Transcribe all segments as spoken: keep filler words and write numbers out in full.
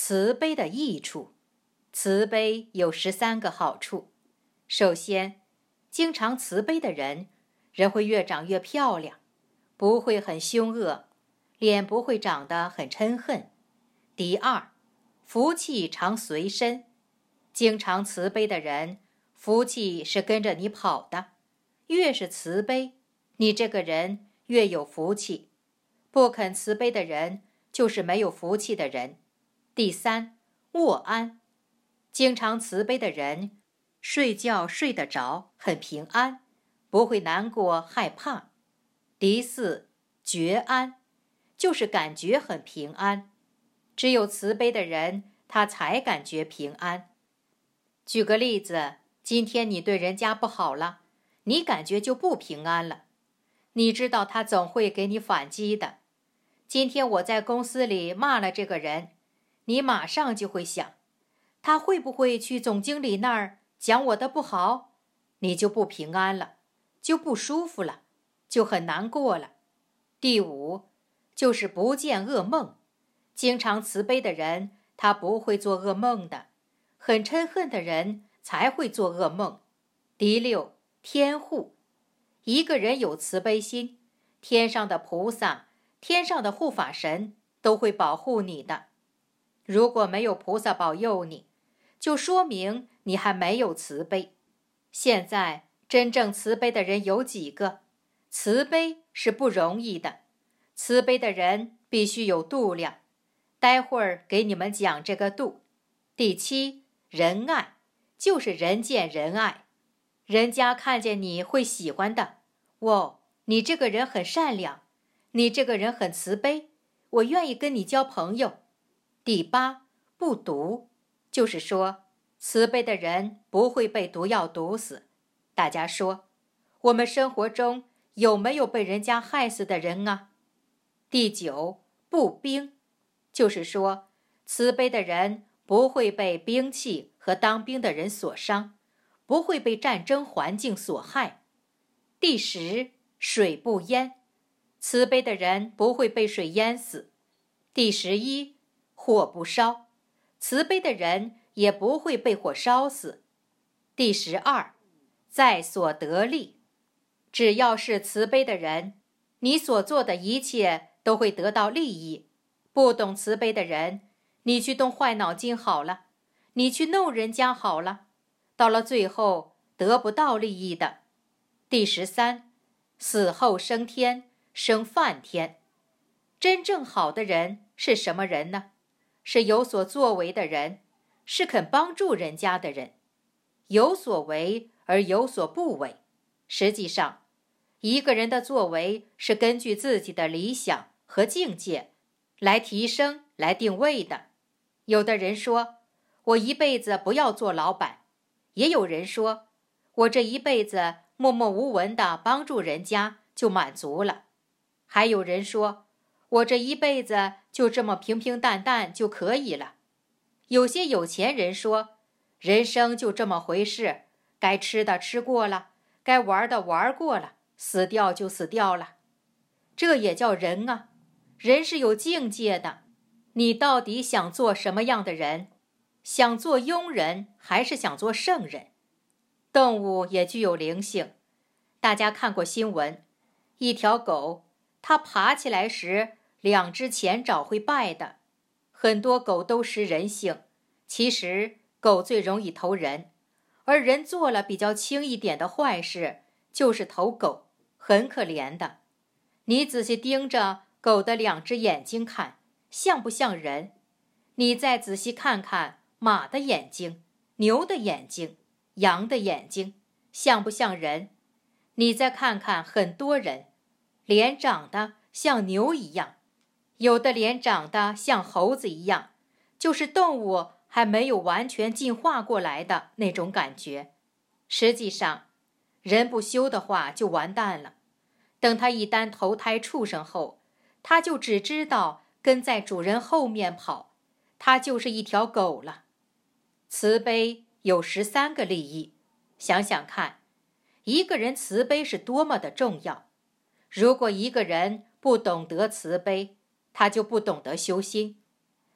慈悲的益处。慈悲有十三个好处。首先，经常慈悲的人，人会越长越漂亮，不会很凶恶，脸不会长得很嗔恨。第二，福气常随身。经常慈悲的人，福气是跟着你跑的。越是慈悲，你这个人越有福气。不肯慈悲的人，就是没有福气的人。第三，卧安。经常慈悲的人，睡觉睡得着，很平安，不会难过害怕。第四，觉安，就是感觉很平安。只有慈悲的人，他才感觉平安。举个例子，今天你对人家不好了，你感觉就不平安了。你知道他总会给你反击的。今天我在公司里骂了这个人，你马上就会想，他会不会去总经理那儿讲我的不好？你就不平安了，就不舒服了，就很难过了。第五，就是不见噩梦。经常慈悲的人，他不会做噩梦的。很嗔恨的人才会做噩梦。第六，天护。一个人有慈悲心，天上的菩萨，天上的护法神都会保护你的。如果没有菩萨保佑你，就说明你还没有慈悲。现在真正慈悲的人有几个？慈悲是不容易的，慈悲的人必须有度量。待会儿给你们讲这个度。第七，仁爱，就是人见人爱，人家看见你会喜欢的。哇，你这个人很善良，你这个人很慈悲，我愿意跟你交朋友。第八，不毒，就是说慈悲的人不会被毒药毒死。大家说，我们生活中有没有被人家害死的人啊？第九，不兵，就是说慈悲的人不会被兵器和当兵的人所伤，不会被战争环境所害。第十，水不淹，慈悲的人不会被水淹死。第十一，火不烧，慈悲的人也不会被火烧死。第十二，在所得利，只要是慈悲的人，你所做的一切都会得到利益。不懂慈悲的人，你去动坏脑筋好了，你去弄人家好了，到了最后得不到利益的。第十三，死后升天，升梵天。真正好的人是什么人呢？是有所作为的人，是肯帮助人家的人。有所为而有所不为。实际上，一个人的作为是根据自己的理想和境界来提升、来定位的。有的人说，我一辈子不要做老板；也有人说，我这一辈子默默无闻地帮助人家就满足了；还有人说，我这一辈子就这么平平淡淡就可以了。有些有钱人说，人生就这么回事，该吃的吃过了，该玩的玩过了，死掉就死掉了。这也叫人啊，人是有境界的。你到底想做什么样的人？想做庸人还是想做圣人？动物也具有灵性。大家看过新闻，一条狗，它爬起来时两只前爪会败的。很多狗都识人性，其实狗最容易投人，而人做了比较轻一点的坏事，就是投狗，很可怜的。你仔细盯着狗的两只眼睛看，像不像人？你再仔细看看马的眼睛、牛的眼睛、羊的眼睛，像不像人？你再看看很多人，脸长得像牛一样，有的脸长得像猴子一样，就是动物还没有完全进化过来的那种感觉。实际上，人不修的话就完蛋了。等他一旦投胎畜生后，他就只知道跟在主人后面跑，他就是一条狗了。慈悲有十三个利益，想想看，一个人慈悲是多么的重要。如果一个人不懂得慈悲，他就不懂得修心。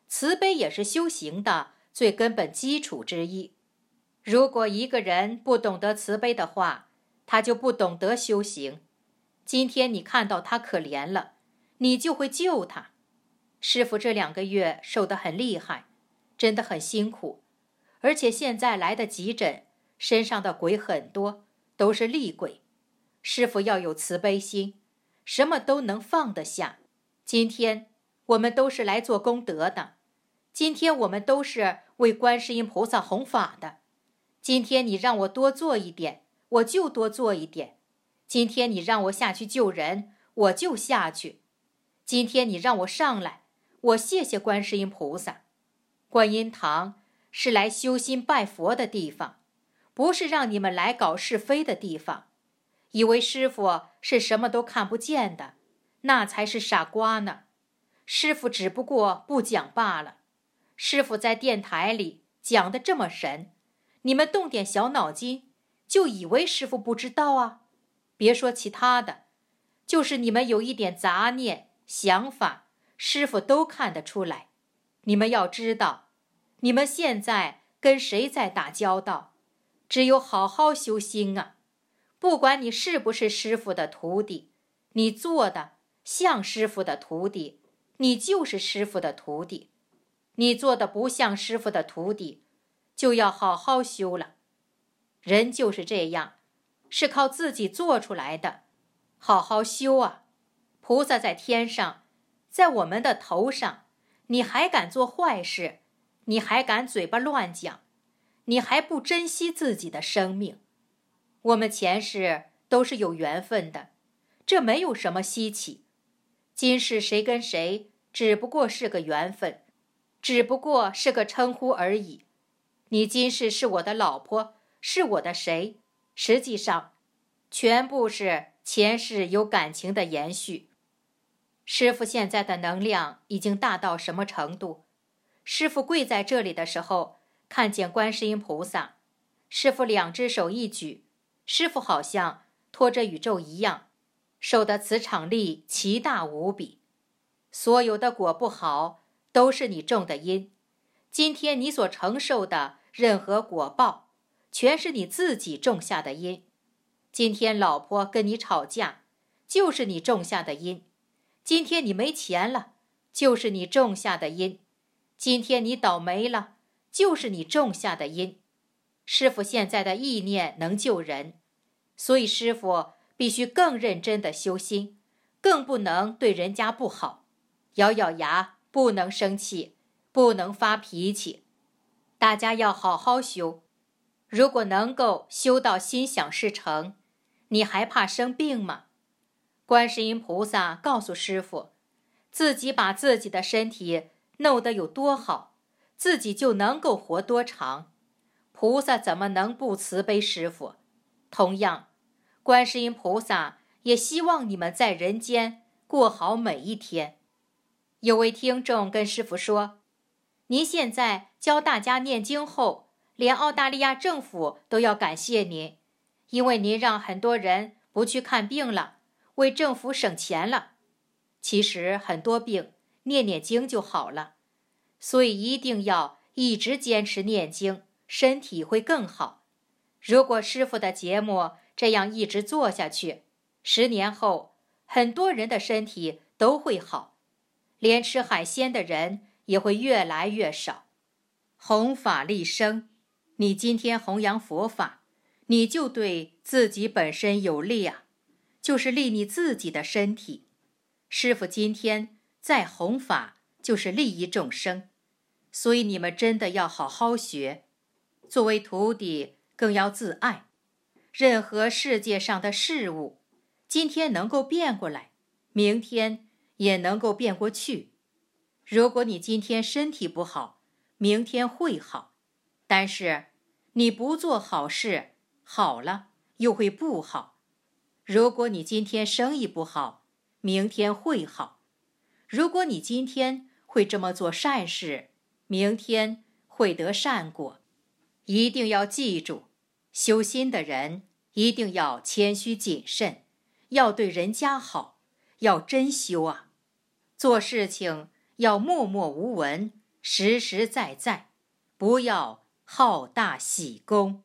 慈悲也是修行的最根本基础之一。如果一个人不懂得慈悲的话，他就不懂得修行。今天你看到他可怜了，你就会救他。师父这两个月受得很厉害，真的很辛苦，而且现在来的急诊，身上的鬼很多，都是厉鬼。师父要有慈悲心，什么都能放得下。今天我们都是来做功德的，今天我们都是为观世音菩萨弘法的。今天你让我多做一点，我就多做一点。今天你让我下去救人，我就下去。今天你让我上来，我谢谢观世音菩萨。观音堂是来修心拜佛的地方，不是让你们来搞是非的地方。以为师父是什么都看不见的，那才是傻瓜呢。师父只不过不讲罢了。师父在电台里讲得这么神，你们动点小脑筋，就以为师父不知道啊？别说其他的，就是你们有一点杂念、想法，师父都看得出来。你们要知道，你们现在跟谁在打交道？只有好好修心啊！不管你是不是师父的徒弟，你做的像师父的徒弟，你就是师父的徒弟。你做的不像师父的徒弟，就要好好修了。人就是这样，是靠自己做出来的，好好修啊！菩萨在天上，在我们的头上，你还敢做坏事？你还敢嘴巴乱讲？你还不珍惜自己的生命？我们前世都是有缘分的，这没有什么稀奇。今世谁跟谁，只不过是个缘分，只不过是个称呼而已。你今世是我的老婆，是我的谁，实际上全部是前世有感情的延续。师父现在的能量已经大到什么程度？师父跪在这里的时候，看见观世音菩萨，师父两只手一举，师父好像拖着宇宙一样，受的磁场力奇大无比。所有的果不好，都是你种的因。今天你所承受的任何果报，全是你自己种下的因。今天老婆跟你吵架，就是你种下的因。今天你没钱了，就是你种下的因。今天你倒霉了，就是你种下的因。师父现在的意念能救人，所以师父必须更认真的修心，更不能对人家不好，咬咬牙，不能生气，不能发脾气。大家要好好修，如果能够修到心想事成，你还怕生病吗？观世音菩萨告诉师父，自己把自己的身体弄得有多好，自己就能够活多长。菩萨怎么能不慈悲师父？同样，观世音菩萨也希望你们在人间过好每一天。有位听众跟师父说，您现在教大家念经后，连澳大利亚政府都要感谢您，因为您让很多人不去看病了，为政府省钱了。其实很多病念念经就好了，所以一定要一直坚持念经，身体会更好。如果师父的节目这样一直做下去，十年后很多人的身体都会好，连吃海鲜的人也会越来越少。弘法利生，你今天弘扬佛法，你就对自己本身有利啊，就是利你自己的身体。师父今天在弘法，就是利益众生，所以你们真的要好好学。作为徒弟，更要自爱。任何世界上的事物，今天能够变过来，明天也能够变过去。如果你今天身体不好，明天会好，但是你不做好事，好了又会不好。如果你今天生意不好，明天会好。如果你今天会这么做善事，明天会得善果。一定要记住，修心的人一定要谦虚谨慎，要对人家好，要真修啊。做事情要默默无闻， 实实在在，不要好大喜功。